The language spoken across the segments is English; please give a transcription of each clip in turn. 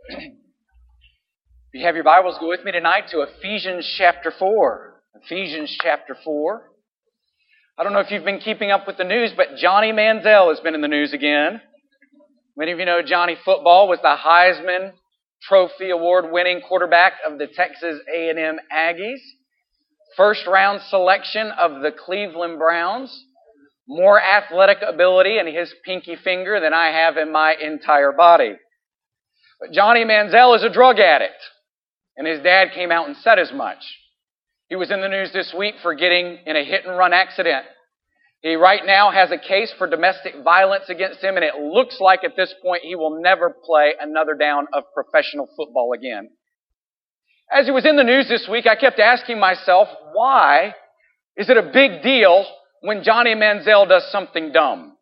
If you have your Bibles, go with me tonight to Ephesians chapter 4. Ephesians chapter 4. I don't know if you've been keeping up with the news, but Johnny Manziel has been in the news again. Many of you know Johnny Football was the Heisman Trophy Award-winning quarterback of the Texas A&M Aggies. First round selection of the Cleveland Browns. More athletic ability in his pinky finger than I have in my entire body. But Johnny Manziel is a drug addict, and his dad came out and said as much. He was in the news this week for getting in a hit-and-run accident. He right now has a case for domestic violence against him, and it looks like at this point he will never play another down of professional football again. As he was in the news this week, I kept asking myself, why is it a big deal when Johnny Manziel does something dumb?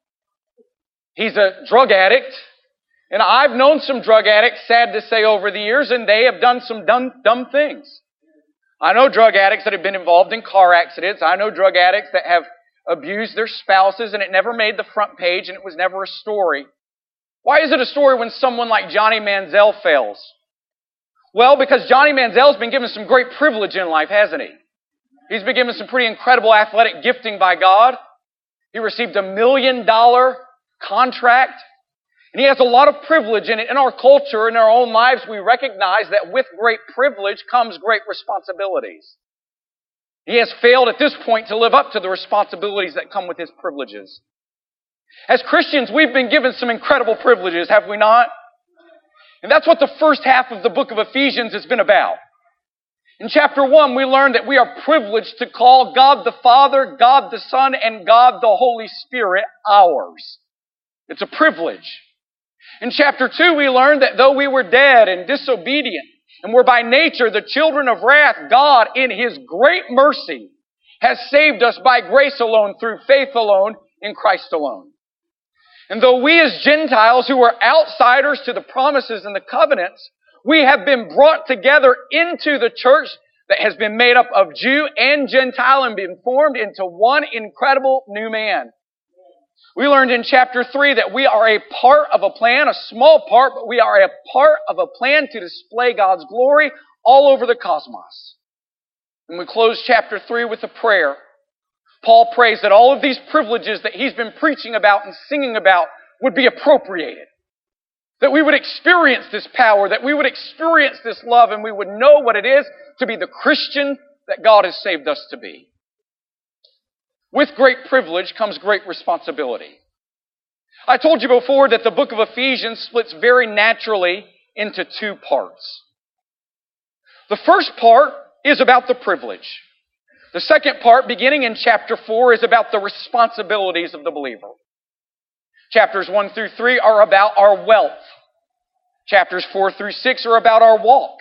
He's a drug addict, and I've known some drug addicts, sad to say, over the years, and they have done some dumb things. I know drug addicts that have been involved in car accidents. I know drug addicts that have abused their spouses, and it never made the front page, and it was never a story. Why is it a story when someone like Johnny Manziel fails? Well, because Johnny Manziel's been given some great privilege in life, hasn't he? He's been given some pretty incredible athletic gifting by God. He received $1 million contract. And he has a lot of privilege in it. In our culture, in our own lives, we recognize that with great privilege comes great responsibilities. He has failed at this point to live up to the responsibilities that come with his privileges. As Christians, we've been given some incredible privileges, have we not? And that's what the first half of the book of Ephesians has been about. In chapter 1, we learned that we are privileged to call God the Father, God the Son, and God the Holy Spirit ours. It's a privilege. In chapter 2, we learned that though we were dead and disobedient, and were by nature the children of wrath, God, in His great mercy, has saved us by grace alone, through faith alone, in Christ alone. And though we as Gentiles who are outsiders to the promises and the covenants, we have been brought together into the church that has been made up of Jew and Gentile and been formed into one incredible new man. We learned in chapter 3 that we are a part of a plan, a small part, but we are a part of a plan to display God's glory all over the cosmos. And we close chapter 3 with a prayer. Paul prays that all of these privileges that he's been preaching about and singing about would be appropriated. That we would experience this power, that we would experience this love, and we would know what it is to be the Christian that God has saved us to be. With great privilege comes great responsibility. I told you before that the book of Ephesians splits very naturally into two parts. The first part is about the privilege. The second part, beginning in chapter 4, is about the responsibilities of the believer. Chapters 1 through 3 are about our wealth. Chapters 4 through 6 are about our walk.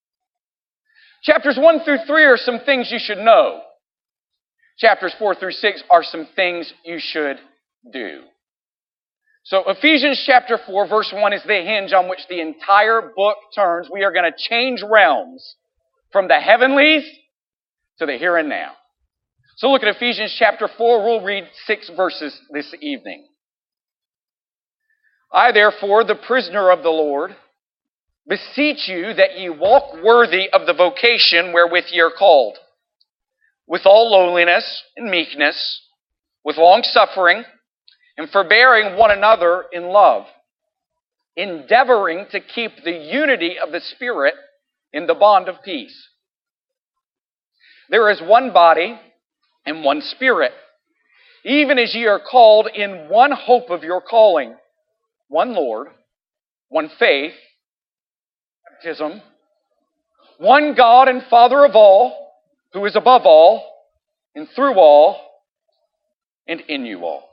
Chapters 1 through 3 are some things you should know. Chapters 4 through 6 are some things you should do. So Ephesians chapter 4, verse 1 is the hinge on which the entire book turns. We are going to change realms from the heavenlies to the here and now. So look at Ephesians chapter 4. We'll read 6 verses this evening. I, therefore, the prisoner of the Lord, beseech you that ye walk worthy of the vocation wherewith ye are called, with all lowliness and meekness, with long-suffering, and forbearing one another in love, endeavoring to keep the unity of the Spirit in the bond of peace. There is one body and one Spirit, even as ye are called in one hope of your calling, one Lord, one faith, baptism, one God and Father of all, who is above all, and through all, and in you all.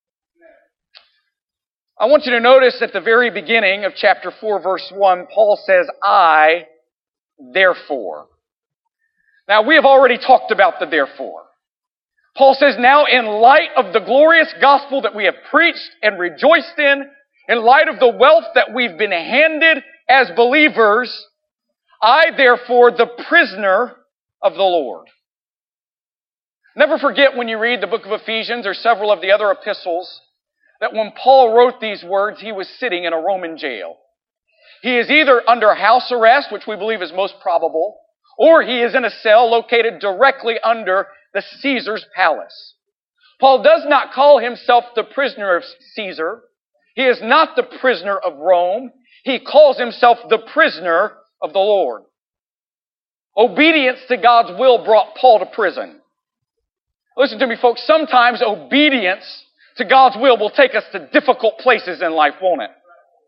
I want you to notice at the very beginning of chapter 4, verse 1, Paul says, I, therefore. Now, we have already talked about the therefore. Paul says, now in light of the glorious gospel that we have preached and rejoiced in light of the wealth that we've been handed as believers, I, therefore, the prisoner of the Lord. Never forget when you read the book of Ephesians or several of the other epistles that when Paul wrote these words, he was sitting in a Roman jail. He is either under house arrest, which we believe is most probable, or he is in a cell located directly under the Caesar's palace. Paul does not call himself the prisoner of Caesar. He is not the prisoner of Rome. He calls himself the prisoner of the Lord. Obedience to God's will brought Paul to prison. Listen to me, folks. Sometimes obedience to God's will take us to difficult places in life, won't it?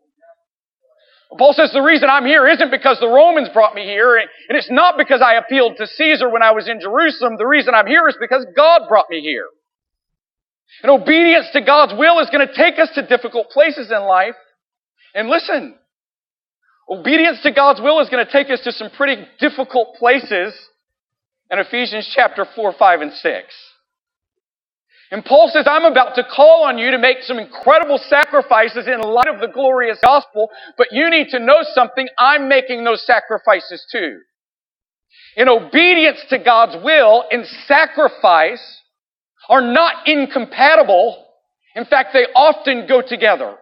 Paul says the reason I'm here isn't because the Romans brought me here, and it's not because I appealed to Caesar when I was in Jerusalem. The reason I'm here is because God brought me here. And obedience to God's will is going to take us to difficult places in life. And listen, obedience to God's will is going to take us to some pretty difficult places in Ephesians chapter 4, 5, and 6. And Paul says, I'm about to call on you to make some incredible sacrifices in light of the glorious gospel, but you need to know something. I'm making those sacrifices too. In obedience to God's will and sacrifice are not incompatible. In fact, they often go together.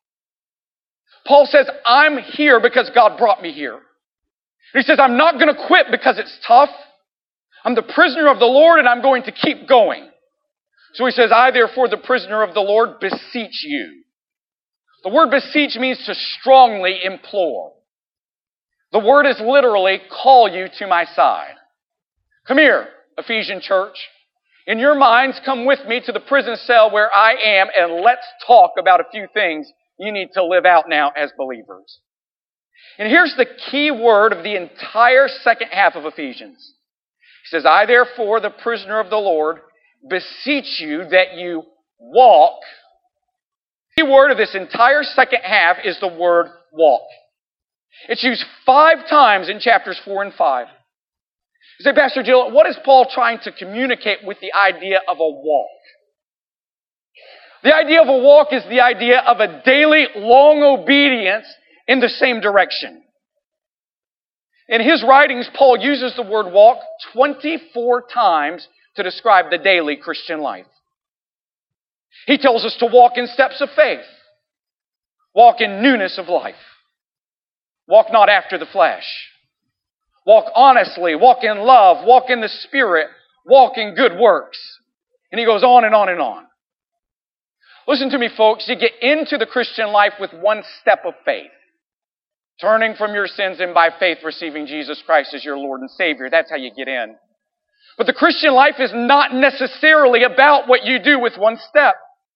Paul says, I'm here because God brought me here. And he says, I'm not going to quit because it's tough. I'm the prisoner of the Lord and I'm going to keep going. So he says, I therefore, the prisoner of the Lord, beseech you. The word beseech means to strongly implore. The word is literally, call you to my side. Come here, Ephesian church. In your minds, come with me to the prison cell where I am, and let's talk about a few things you need to live out now as believers. And here's the key word of the entire second half of Ephesians. He says, I therefore, the prisoner of the Lord, beseech you that you walk. The key word of this entire second half is the word walk. It's used 5 times in chapters 4 and 5. You say, Pastor Jill, what is Paul trying to communicate with the idea of a walk? The idea of a walk is the idea of a daily, long obedience in the same direction. In his writings, Paul uses the word walk 24 times to describe the daily Christian life. He tells us to walk in steps of faith, walk in newness of life, walk not after the flesh, walk honestly, walk in love, walk in the Spirit, walk in good works. And he goes on and on and on. Listen to me, folks. You get into the Christian life with one step of faith. Turning from your sins and by faith receiving Jesus Christ as your Lord and Savior. That's how you get in. But the Christian life is not necessarily about what you do with one step.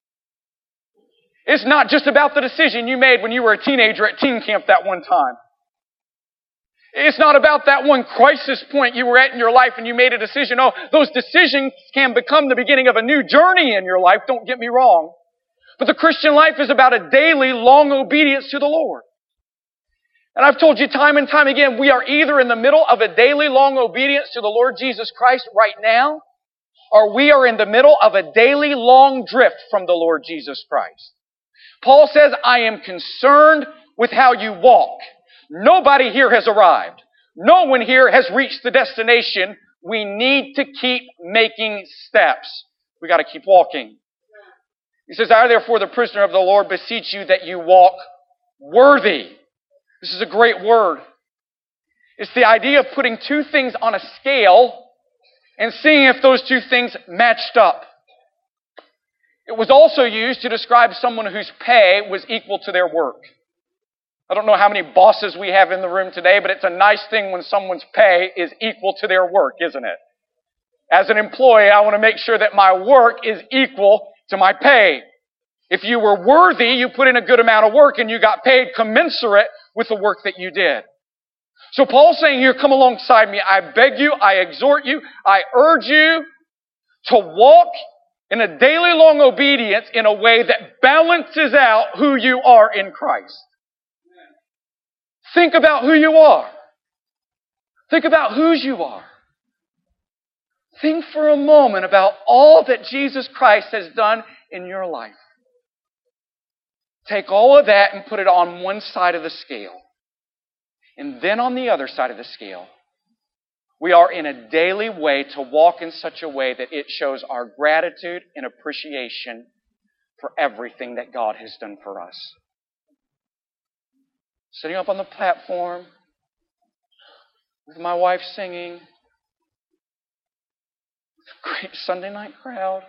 It's not just about the decision you made when you were a teenager at teen camp that one time. It's not about that one crisis point you were at in your life and you made a decision. Oh, those decisions can become the beginning of a new journey in your life, don't get me wrong. But the Christian life is about a daily, long obedience to the Lord. And I've told you time and time again, we are either in the middle of a daily, long obedience to the Lord Jesus Christ right now, or we are in the middle of a daily, long drift from the Lord Jesus Christ. Paul says, I am concerned with how you walk. Nobody here has arrived. No one here has reached the destination. We need to keep making steps. We got to keep walking. He says, I therefore, the prisoner of the Lord, beseech you that you walk worthy. This is a great word. It's the idea of putting 2 things on a scale and seeing if those 2 things matched up. It was also used to describe someone whose pay was equal to their work. I don't know how many bosses we have in the room today, but it's a nice thing when someone's pay is equal to their work, isn't it? As an employee, I want to make sure that my work is equal to my pay. If you were worthy, you put in a good amount of work and you got paid commensurate with the work that you did. So Paul's saying here, come alongside me. I beg you, I exhort you, I urge you to walk in a daily long obedience in a way that balances out who you are in Christ. Think about who you are. Think about whose you are. Think for a moment about all that Jesus Christ has done in your life. Take all of that and put it on one side of the scale. And then on the other side of the scale, we are in a daily way to walk in such a way that it shows our gratitude and appreciation for everything that God has done for us. sitting up on the platform with my wife singing, great Sunday night crowd,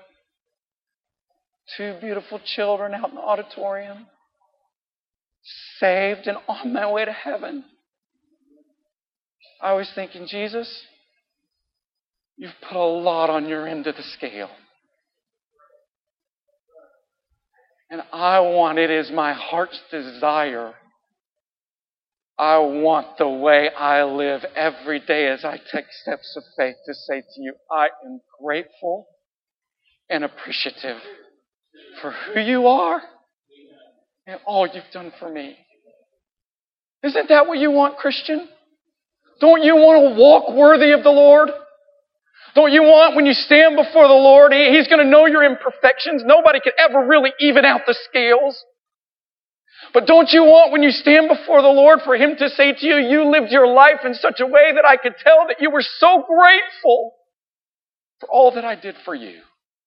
2 beautiful children out in the auditorium, saved and on my way to heaven. I was thinking, Jesus, you've put a lot on your end of the scale. And it is my heart's desire. I want the way I live every day as I take steps of faith to say to you, I am grateful and appreciative for who you are and all you've done for me. Isn't that what you want, Christian? Don't you want to walk worthy of the Lord? Don't you want, when you stand before the Lord, He's going to know your imperfections. Nobody could ever really even out the scales. But don't you want, when you stand before the Lord, for Him to say to you, you lived your life in such a way that I could tell that you were so grateful for all that I did for you.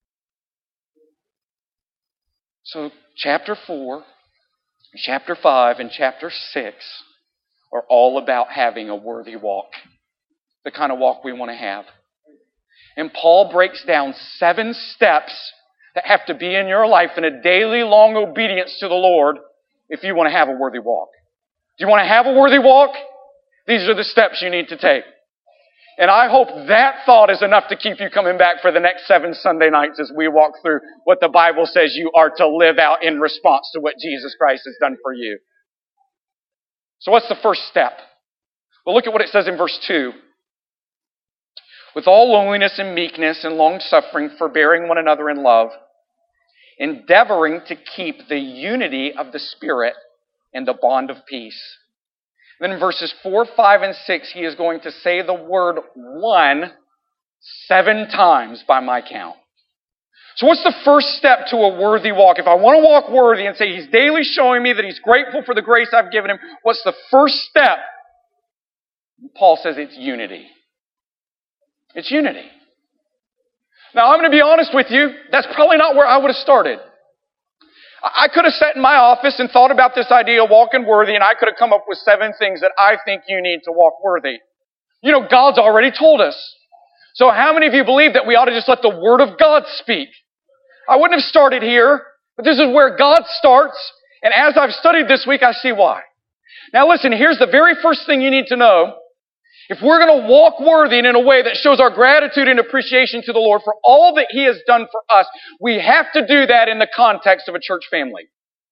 So chapter 4, chapter 5, and chapter 6 are all about having a worthy walk. The kind of walk we want to have. And Paul breaks down 7 steps that have to be in your life in a daily long obedience to the Lord if you want to have a worthy walk. Do you want to have a worthy walk? These are the steps you need to take. And I hope that thought is enough to keep you coming back for the next 7 Sunday nights as we walk through what the Bible says you are to live out in response to what Jesus Christ has done for you. So what's the first step? Well, look at what it says in verse 2. With all lowliness and meekness and long-suffering, forbearing one another in love, endeavoring to keep the unity of the Spirit in the bond of peace. Then in verses 4, 5, and 6, he is going to say the word one 7 times by my count. So what's the first step to a worthy walk? If I want to walk worthy and say He's daily showing me that He's grateful for the grace I've given Him, what's the first step? Paul says it's unity. It's unity. Now, I'm going to be honest with you, that's probably not where I would have started. I could have sat in my office and thought about this idea of walking worthy, and I could have come up with 7 things that I think you need to walk worthy. You know, God's already told us. So how many of you believe that we ought to just let the Word of God speak? I wouldn't have started here, but this is where God starts, and as I've studied this week, I see why. Now listen, here's the very first thing you need to know. If we're going to walk worthy and in a way that shows our gratitude and appreciation to the Lord for all that He has done for us, we have to do that in the context of a church family.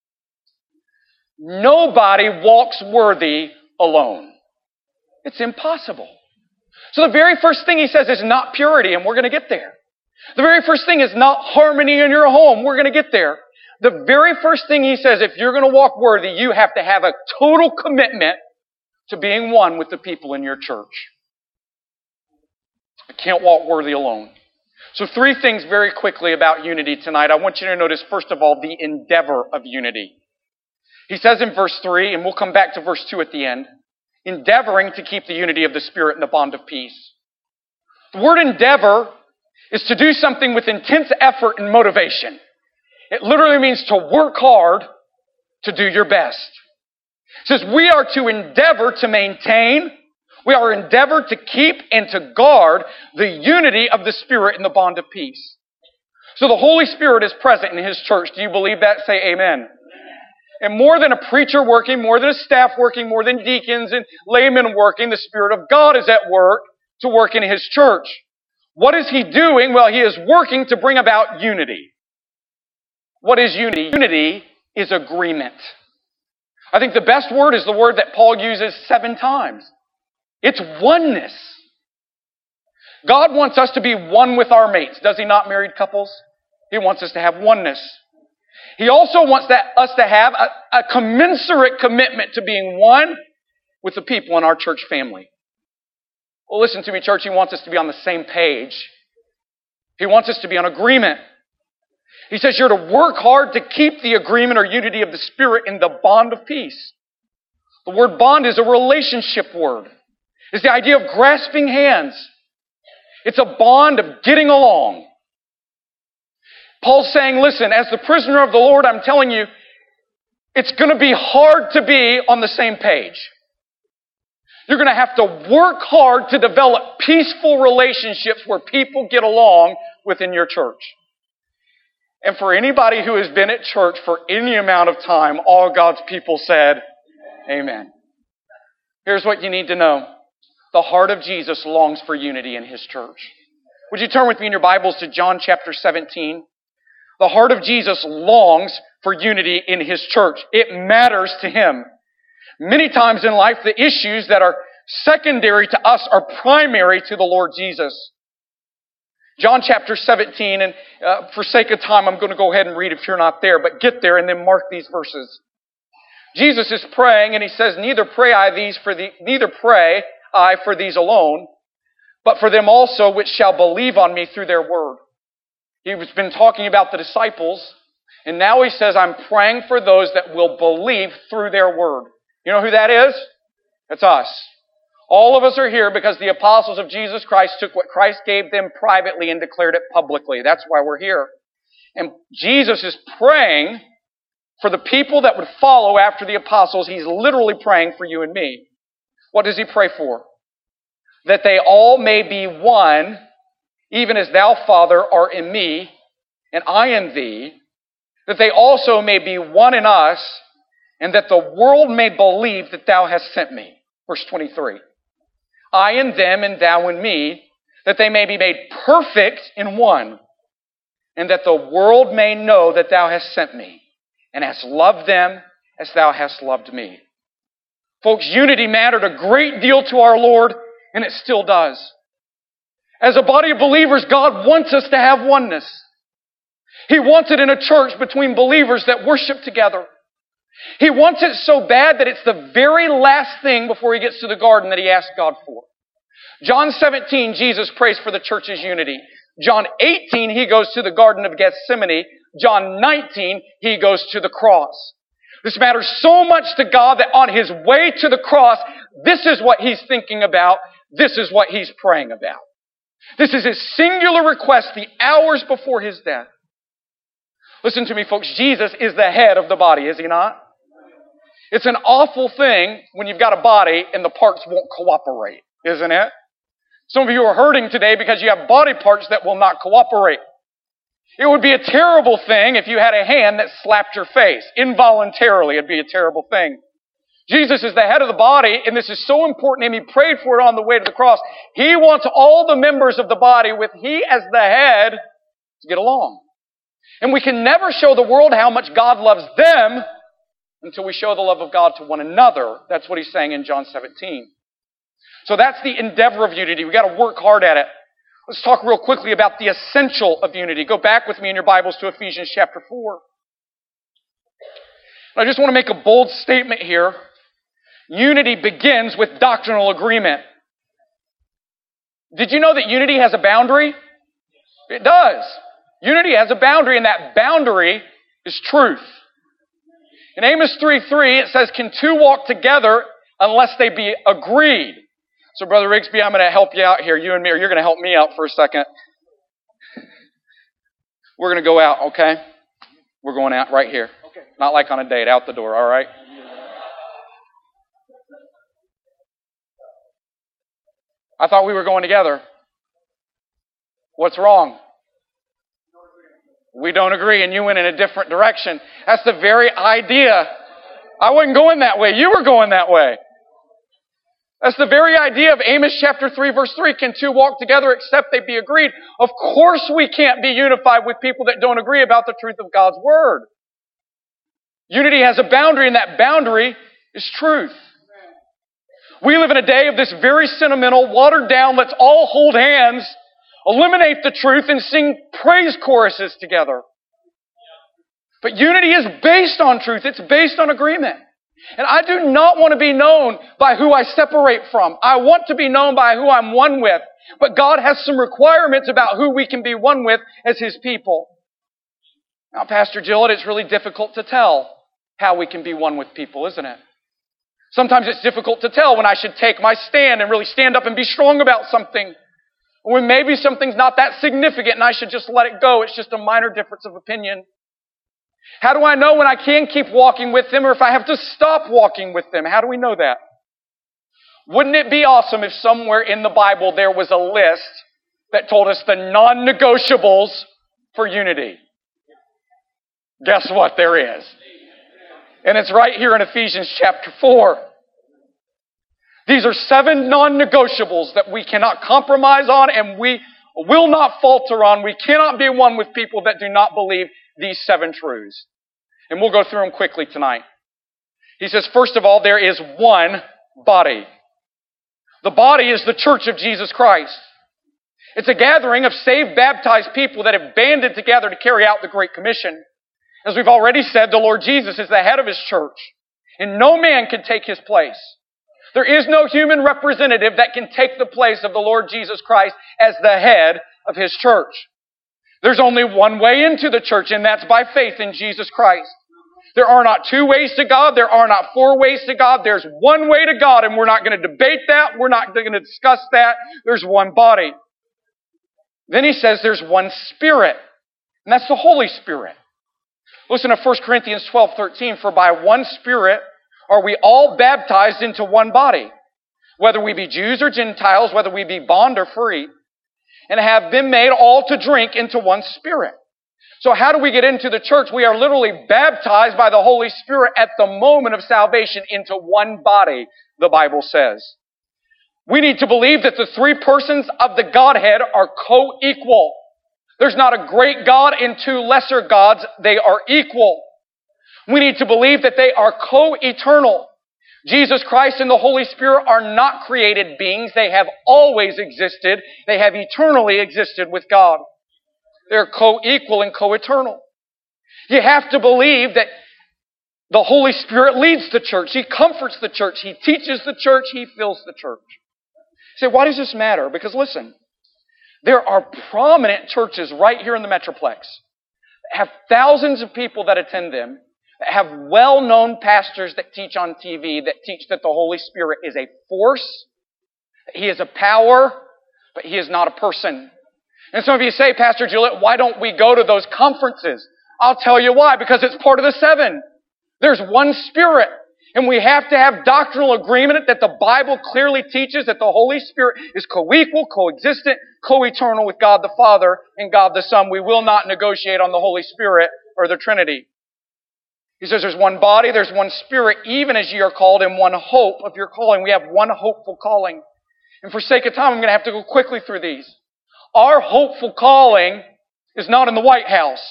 Nobody walks worthy alone. It's impossible. So the very first thing he says is not purity, and we're going to get there. The very first thing is not harmony in your home. We're going to get there. The very first thing he says, if you're going to walk worthy, you have to have a total commitment to being one with the people in your church. I can't walk worthy alone. So 3 things very quickly about unity tonight. I want you to notice, first of all, the endeavor of unity. He says in verse 3, and we'll come back to verse 2 at the end, endeavoring to keep the unity of the Spirit in the bond of peace. The word endeavor is to do something with intense effort and motivation. It literally means to work hard to do your best. It says we are to endeavor to maintain, we are endeavor to keep and to guard the unity of the Spirit in the bond of peace. So the Holy Spirit is present in His church. Do you believe that? Say amen. And more than a preacher working, more than a staff working, more than deacons and laymen working, the Spirit of God is at work to work in His church. What is He doing? Well, He is working to bring about unity. What is unity? Unity is agreement. I think the best word is the word that Paul uses 7 times. It's oneness. God wants us to be one with our mates. Does He not, married couples? He wants us to have oneness. He also wants us to have a commensurate commitment to being one with the people in our church family. Well, listen to me, church. He wants us to be on the same page. He wants us to be on agreement. He says you're to work hard to keep the agreement or unity of the Spirit in the bond of peace. The word bond is a relationship word. It's the idea of grasping hands. It's a bond of getting along. Paul's saying, listen, as the prisoner of the Lord, I'm telling you, it's going to be hard to be on the same page. You're going to have to work hard to develop peaceful relationships where people get along within your church. And for anybody who has been at church for any amount of time, all God's people said, amen. Here's what you need to know. The heart of Jesus longs for unity in His church. Would you turn with me in your Bibles to John chapter 17? The heart of Jesus longs for unity in His church. It matters to Him. Many times in life, the issues that are secondary to us are primary to the Lord Jesus. John chapter 17, and for sake of time, I'm going to go ahead and read if you're not there, but get there and then mark these verses. Jesus is praying, and He says, Neither pray I for these alone, but for them also which shall believe on me through their word. He's been talking about the disciples, and now He says, I'm praying for those that will believe through their word. You know who that is? It's us. All of us are here because the apostles of Jesus Christ took what Christ gave them privately and declared it publicly. That's why we're here. And Jesus is praying for the people that would follow after the apostles. He's literally praying for you and me. What does He pray for? That they all may be one, even as Thou, Father, art in me, and I in Thee, that they also may be one in us, and that the world may believe that Thou hast sent me. Verse 23. I in them, and Thou in me, that they may be made perfect in one, and that the world may know that Thou hast sent me, and hast loved them as Thou hast loved me. Folks, unity mattered a great deal to our Lord, and it still does. As a body of believers, God wants us to have oneness. He wants it in a church between believers that worship together. He wants it so bad that it's the very last thing before He gets to the garden that He asked God for. John 17, Jesus prays for the church's unity. John 18, He goes to the Garden of Gethsemane. John 19, He goes to the cross. This matters so much to God that on His way to the cross, this is what He's thinking about. This is what He's praying about. This is His singular request the hours before His death. Listen to me, folks. Jesus is the head of the body, is He not? It's an awful thing when you've got a body and the parts won't cooperate, isn't it? Some of you are hurting today because you have body parts that will not cooperate. It would be a terrible thing if you had a hand that slapped your face. Involuntarily, it'd be a terrible thing. Jesus is the head of the body, and this is so important, and He prayed for it on the way to the cross. He wants all the members of the body, with He as the head, to get along. And we can never show the world how much God loves them until we show the love of God to one another. That's what He's saying in John 17. So that's the endeavor of unity. We've got to work hard at it. Let's talk real quickly about the essential of unity. Go back with me in your Bibles to Ephesians chapter 4. I just want to make a bold statement here. Unity begins with doctrinal agreement. Did you know that unity has a boundary? It does. Unity has a boundary, and that boundary is truth. In Amos 3:3, it says, can two walk together unless they be agreed? So, Brother Rigsby, I'm going to help you out here. You and me, or you're going to help me out for a second. We're going to go out, okay? We're going out right here. Okay. Not like on a date, out the door, all right? I thought we were going together. What's wrong? We don't agree, and you went in a different direction. That's the very idea. I wasn't going that way. You were going that way. That's the very idea of Amos chapter 3, verse 3. Can two walk together except they be agreed? Of course we can't be unified with people that don't agree about the truth of God's Word. Unity has a boundary, and that boundary is truth. We live in a day of this very sentimental, watered down, let's all hold hands, eliminate the truth, and sing praise choruses together. But unity is based on truth. It's based on agreement. And I do not want to be known by who I separate from. I want to be known by who I'm one with. But God has some requirements about who we can be one with as His people. Now, Pastor Gillett, it's really difficult to tell how we can be one with people, isn't it? Sometimes it's difficult to tell when I should take my stand and really stand up and be strong about something. Or when maybe something's not that significant and I should just let it go. It's just a minor difference of opinion. How do I know when I can keep walking with them or if I have to stop walking with them? How do we know that? Wouldn't it be awesome if somewhere in the Bible there was a list that told us the non-negotiables for unity? Guess what? There is. And it's right here in Ephesians chapter 4. These are 7 non-negotiables that we cannot compromise on and we will not falter on. We cannot be one with people that do not believe these 7 truths. And we'll go through them quickly tonight. He says, first of all, there is one body. The body is the church of Jesus Christ. It's a gathering of saved, baptized people that have banded together to carry out the Great Commission. As we've already said, the Lord Jesus is the head of His church, and no man can take His place. There is no human representative that can take the place of the Lord Jesus Christ as the head of His church. There's only one way into the church, and that's by faith in Jesus Christ. There are not 2 ways to God. There are not 4 ways to God. There's one way to God, and we're not going to debate that. We're not going to discuss that. There's one body. Then he says there's one Spirit, and that's the Holy Spirit. Listen to 1 Corinthians 12:13. For by one Spirit are we all baptized into one body, whether we be Jews or Gentiles, whether we be bond or free, and have been made all to drink into one Spirit. So how do we get into the church? We are literally baptized by the Holy Spirit at the moment of salvation into one body, the Bible says. We need to believe that the 3 persons of the Godhead are co-equal. There's not a great God and 2 lesser gods. They are equal. We need to believe that they are co-eternal. Jesus Christ and the Holy Spirit are not created beings. They have always existed. They have eternally existed with God. They're co-equal and co-eternal. You have to believe that the Holy Spirit leads the church. He comforts the church. He teaches the church. He fills the church. You say, why does this matter? Because listen, there are prominent churches right here in the Metroplex that have thousands of people that attend them, that have well-known pastors that teach on TV, that teach that the Holy Spirit is a force, that He is a power, but He is not a person. And some of you say, Pastor Juliet, why don't we go to those conferences? I'll tell you why. Because it's part of the 7. There's one Spirit. And we have to have doctrinal agreement that the Bible clearly teaches that the Holy Spirit is co-equal, co-existent, co-eternal with God the Father and God the Son. We will not negotiate on the Holy Spirit or the Trinity. He says there's one body, there's one Spirit, even as ye are called, in one hope of your calling. We have one hopeful calling. And for sake of time, I'm going to have to go quickly through these. Our hopeful calling is not in the White House.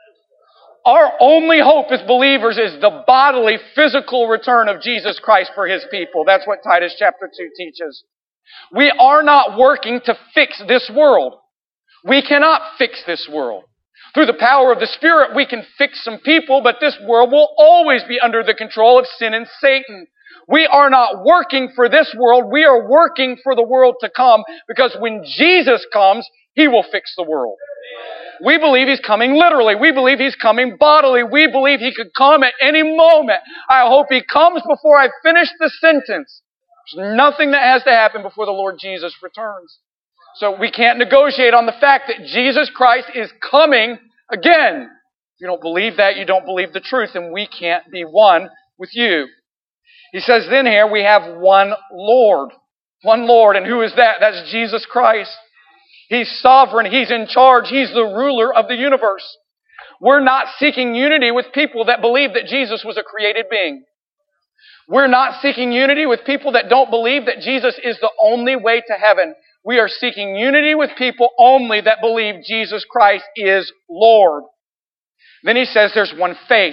Our only hope as believers is the bodily, physical return of Jesus Christ for His people. That's what Titus chapter 2 teaches. We are not working to fix this world. We cannot fix this world. Through the power of the Spirit, we can fix some people, but this world will always be under the control of sin and Satan. We are not working for this world. We are working for the world to come, because when Jesus comes, He will fix the world. We believe He's coming literally. We believe He's coming bodily. We believe He could come at any moment. I hope He comes before I finish the sentence. There's nothing that has to happen before the Lord Jesus returns. So we can't negotiate on the fact that Jesus Christ is coming again. If you don't believe that, you don't believe the truth, and we can't be one with you. He says then here we have one Lord. One Lord. And who is that? That's Jesus Christ. He's sovereign. He's in charge. He's the ruler of the universe. We're not seeking unity with people that believe that Jesus was a created being. We're not seeking unity with people that don't believe that Jesus is the only way to heaven. We are seeking unity with people only that believe Jesus Christ is Lord. Then he says there's one faith.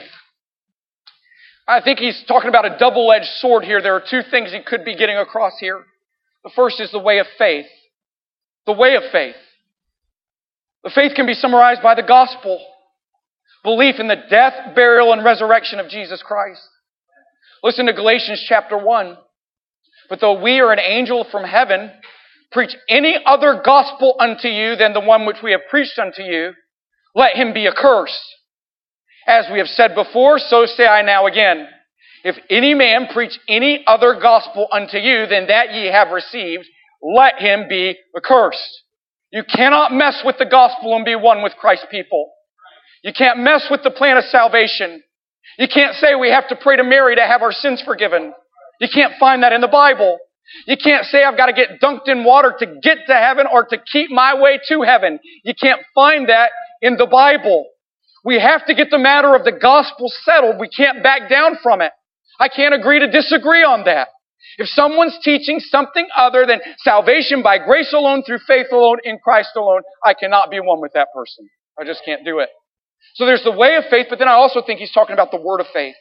I think he's talking about a double-edged sword here. There are 2 things he could be getting across here. The first is the way of faith. The way of faith. The faith can be summarized by the gospel. Belief in the death, burial, and resurrection of Jesus Christ. Listen to Galatians chapter 1. But though we or an angel from heaven preach any other gospel unto you than the one which we have preached unto you, let him be accursed. As we have said before, so say I now again. If any man preach any other gospel unto you than that ye have received, let him be accursed. You cannot mess with the gospel and be one with Christ's people. You can't mess with the plan of salvation. You can't say we have to pray to Mary to have our sins forgiven. You can't find that in the Bible. You can't say I've got to get dunked in water to get to heaven or to keep my way to heaven. You can't find that in the Bible. We have to get the matter of the gospel settled. We can't back down from it. I can't agree to disagree on that. If someone's teaching something other than salvation by grace alone, through faith alone, in Christ alone, I cannot be one with that person. I just can't do it. So there's the way of faith, but then I also think he's talking about the word of faith.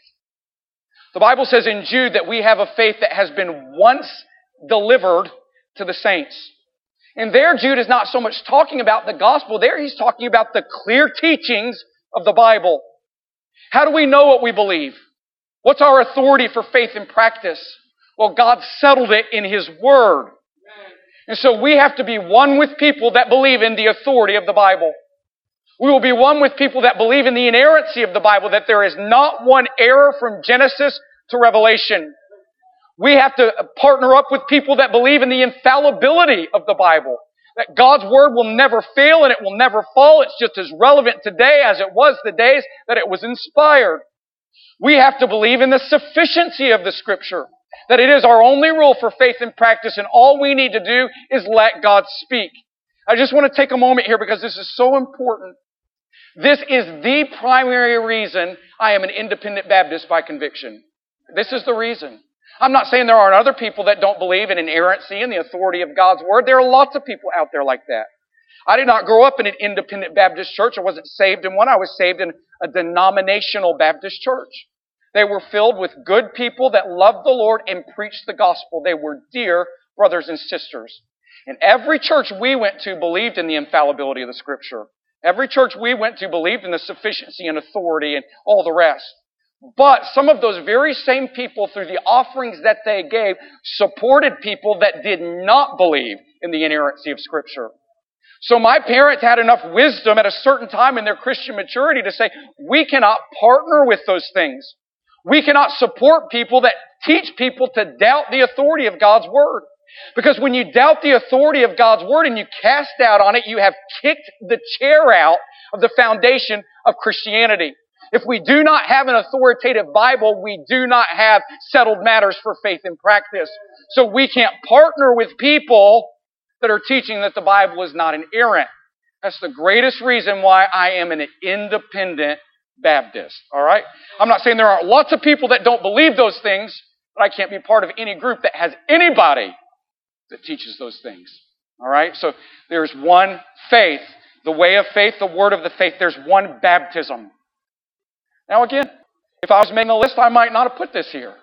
The Bible says in Jude that we have a faith that has been once delivered to the saints. And there Jude is not so much talking about the gospel. There he's talking about the clear teachings of the Bible. How do we know what we believe? What's our authority for faith and practice? Well, God settled it in His Word. And so we have to be one with people that believe in the authority of the Bible. We will be one with people that believe in the inerrancy of the Bible, that there is not one error from Genesis to Revelation. We have to partner up with people that believe in the infallibility of the Bible. That God's Word will never fail and it will never fall. It's just as relevant today as it was the days that it was inspired. We have to believe in the sufficiency of the Scripture. That it is our only rule for faith and practice, and all we need to do is let God speak. I just want to take a moment here because this is so important. This is the primary reason I am an independent Baptist by conviction. This is the reason. I'm not saying there aren't other people that don't believe in inerrancy and the authority of God's Word. There are lots of people out there like that. I did not grow up in an independent Baptist church. I wasn't saved in one. I was saved in a denominational Baptist church. They were filled with good people that loved the Lord and preached the gospel. They were dear brothers and sisters. And every church we went to believed in the infallibility of the Scripture. Every church we went to believed in the sufficiency and authority and all the rest. But some of those very same people, through the offerings that they gave, supported people that did not believe in the inerrancy of Scripture. So my parents had enough wisdom at a certain time in their Christian maturity to say, we cannot partner with those things. We cannot support people that teach people to doubt the authority of God's Word. Because when you doubt the authority of God's Word and you cast doubt on it, you have kicked the chair out of the foundation of Christianity. If we do not have an authoritative Bible, we do not have settled matters for faith and practice. So we can't partner with people that are teaching that the Bible is not inerrant. That's the greatest reason why I am an independent Baptist. All right? I'm not saying there aren't lots of people that don't believe those things, but I can't be part of any group that has anybody that teaches those things. All right? So there's one faith, the way of faith, the word of the faith. There's one baptism. Now again, if I was making a list, I might not have put this here.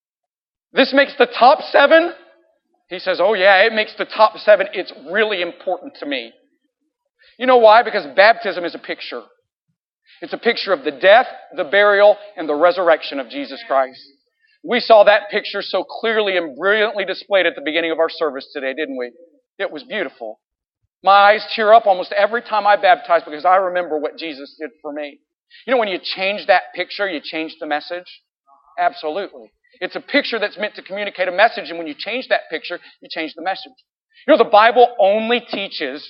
This makes the top 7. He says, oh yeah, it makes the top 7. It's really important to me. You know why? Because baptism is a picture. It's a picture of the death, the burial, and the resurrection of Jesus Christ. We saw that picture so clearly and brilliantly displayed at the beginning of our service today, didn't we? It was beautiful. My eyes tear up almost every time I baptize because I remember what Jesus did for me. You know, when you change that picture, you change the message? Absolutely. It's a picture that's meant to communicate a message, and when you change that picture, you change the message. You know, the Bible only teaches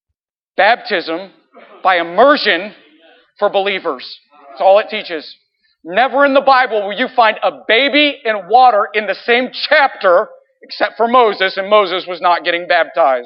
baptism by immersion for believers. That's all it teaches. Never in the Bible will you find a baby in water in the same chapter except for Moses, and Moses was not getting baptized.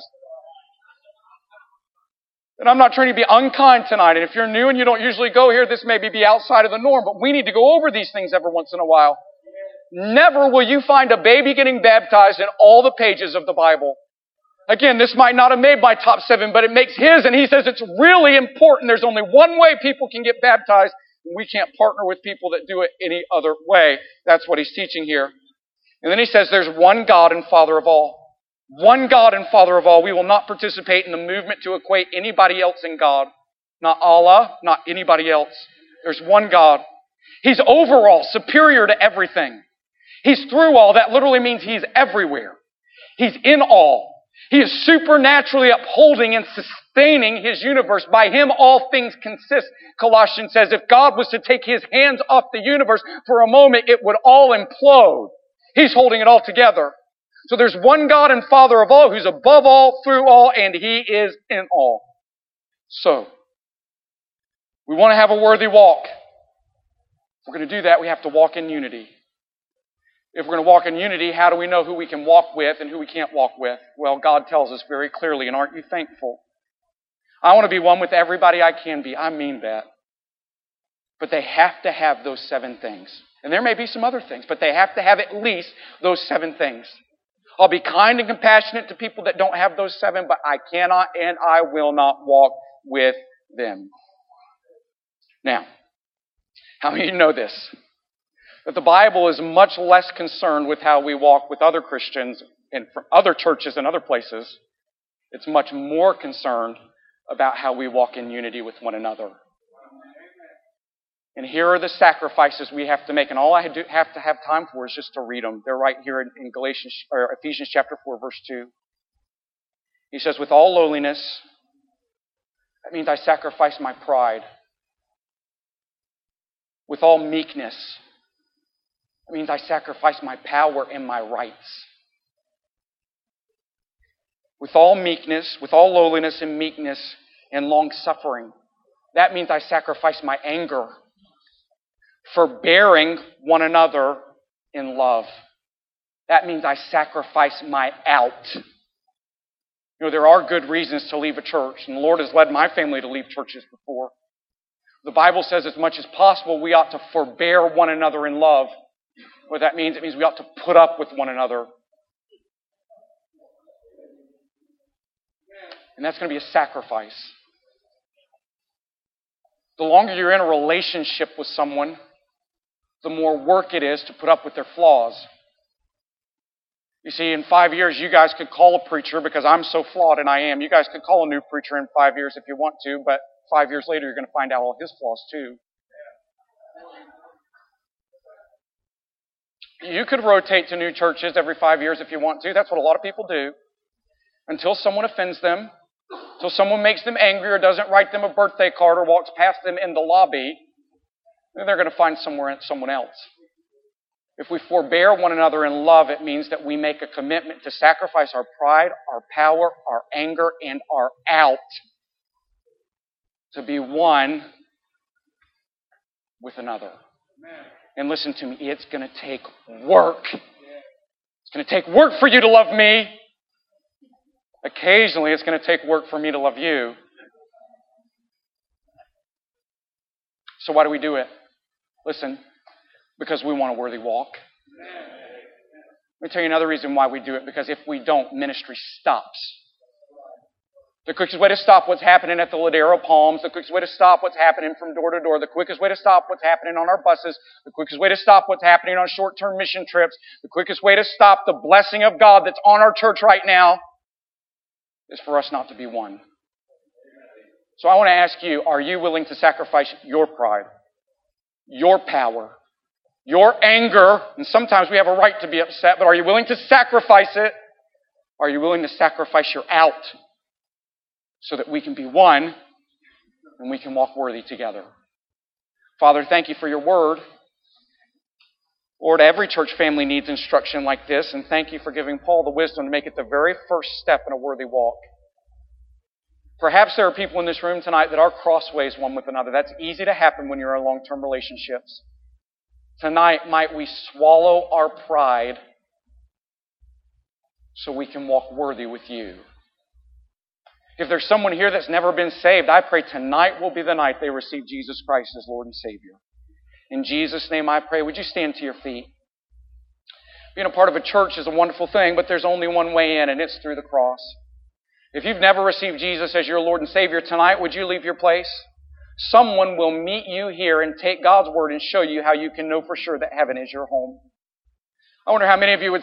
And I'm not trying to be unkind tonight, and if you're new and you don't usually go here, this may be outside of the norm, but we need to go over these things every once in a while. Never will you find a baby getting baptized in all the pages of the Bible. Again, this might not have made my top 7, but it makes his, and he says it's really important. There's only one way people can get baptized, and we can't partner with people that do it any other way. That's what he's teaching here. And then he says there's one God and Father of all. One God and Father of all. We will not participate in the movement to equate anybody else in God. Not Allah, not anybody else. There's one God. He's over all, superior to everything. He's through all. That literally means He's everywhere. He's in all. He is supernaturally upholding and sustaining His universe. By Him all things consist. Colossians says if God was to take His hands off the universe for a moment, it would all implode. He's holding it all together. So there's one God and Father of all who's above all, through all, and He is in all. So, We want to have a worthy walk. If we're going to do that, we have to walk in unity. If we're going to walk in unity, how do we know who we can walk with and who we can't walk with? Well, God tells us very clearly, and aren't you thankful? I want to be one with everybody I can be. I mean that. But they have to have those 7 things. And there may be some other things, but they have to have at least those 7 things. I'll be kind and compassionate to people that don't have those 7, but I cannot and I will not walk with them. Now, how many of you know this? That the Bible is much less concerned with how we walk with other Christians and from other churches and other places. It's much more concerned about how we walk in unity with one another. And here are the sacrifices we have to make. And all I have to have time for is just to read them. They're right here in Ephesians chapter 4, verse 2. He says, with all lowliness, that means I sacrifice my pride. With all meekness, that means I sacrifice my power and my rights. With all meekness, with all lowliness and meekness and long-suffering, that means I sacrifice my anger, forbearing one another in love. That means I sacrifice my out. You know, there are good reasons to leave a church, and the Lord has led my family to leave churches before. The Bible says as much as possible we ought to forbear one another in love. What that means, it means we ought to put up with one another. And that's going to be a sacrifice. The longer you're in a relationship with someone, the more work it is to put up with their flaws. You see, in 5 years, you guys could call a preacher because I'm so flawed, and I am. You guys could call a new preacher in 5 years if you want to, but 5 years later, you're going to find out all his flaws too. You could rotate to new churches every 5 years if you want to. That's what a lot of people do. Until someone offends them, until someone makes them angry or doesn't write them a birthday card or walks past them in the lobby, then they're going to find someone else. If we forbear one another in love, it means that we make a commitment to sacrifice our pride, our power, our anger, and our out to be one with another. Amen. And listen to me, it's going to take work. It's going to take work for you to love me. Occasionally, it's going to take work for me to love you. So why do we do it? Listen, because we want a worthy walk. Let me tell you another reason why we do it. Because if we don't, ministry stops. The quickest way to stop what's happening at the Ladero Palms, the quickest way to stop what's happening from door to door, the quickest way to stop what's happening on our buses, the quickest way to stop what's happening on short-term mission trips, the quickest way to stop the blessing of God that's on our church right now is for us not to be one. So I want to ask you, are you willing to sacrifice your pride, your power, your anger? And sometimes we have a right to be upset, but are you willing to sacrifice it? Are you willing to sacrifice your out so that we can be one and we can walk worthy together? Father, thank you for your word. Lord, every church family needs instruction like this, and thank you for giving Paul the wisdom to make it the very first step in a worthy walk. Perhaps there are people in this room tonight that are crossways one with another. That's easy to happen when you're in long-term relationships. Tonight, might we swallow our pride so we can walk worthy with you. If there's someone here that's never been saved, I pray tonight will be the night they receive Jesus Christ as Lord and Savior. In Jesus' name I pray. Would you stand to your feet? Being a part of a church is a wonderful thing, but there's only one way in, and it's through the cross. If you've never received Jesus as your Lord and Savior tonight, would you leave your place? Someone will meet you here and take God's word and show you how you can know for sure that heaven is your home. I wonder how many of you would